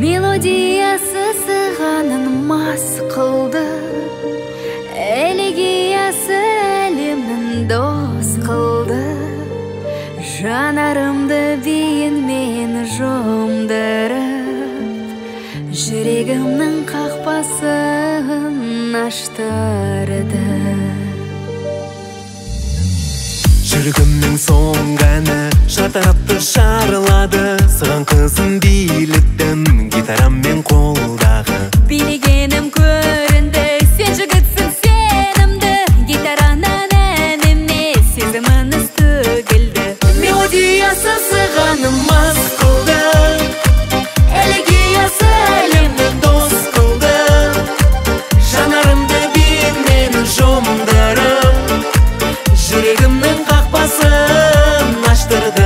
Мелодиясы сығанын мас қылды, элегиясы әлемнің дос қылды. Жанарымды биінмен жомдырып, жүрегімнің қақпасын аштырды. Жүрегімнің соңғаны шартарапты шарылады, саған қызын билеттім гитараммен қолдағы. Билегенім көрінді, сен жігітсің сенімді, гитаранан әніме сезіміңіз төгілді. Мелодиясы сығаным мас қылды, элегиясы әлемнің дос қылды. Жанарымды биікмен жомдырып, жүрегімнің қақпасын аштырды.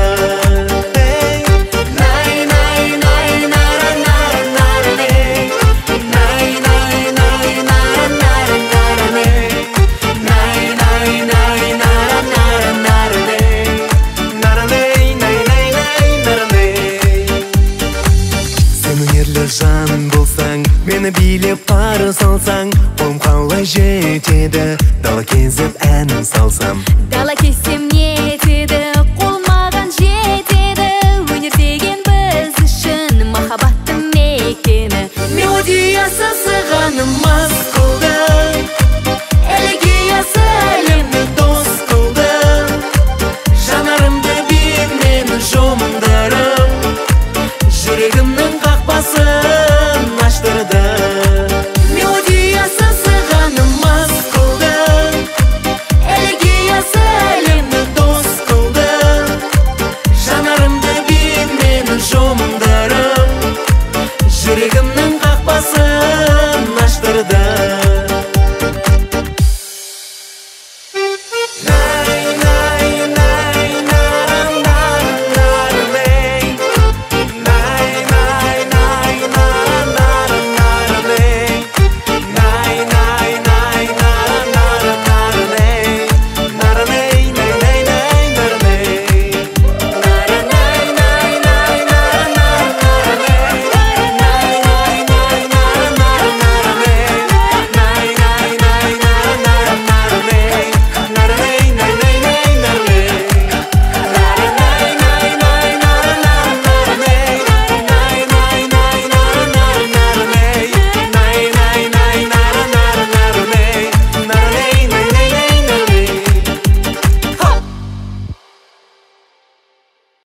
Жан болсаң, мені билеп парыз алсаң, қолым қалай жетеді, дала кезіп әнін салсам. Дала кезсем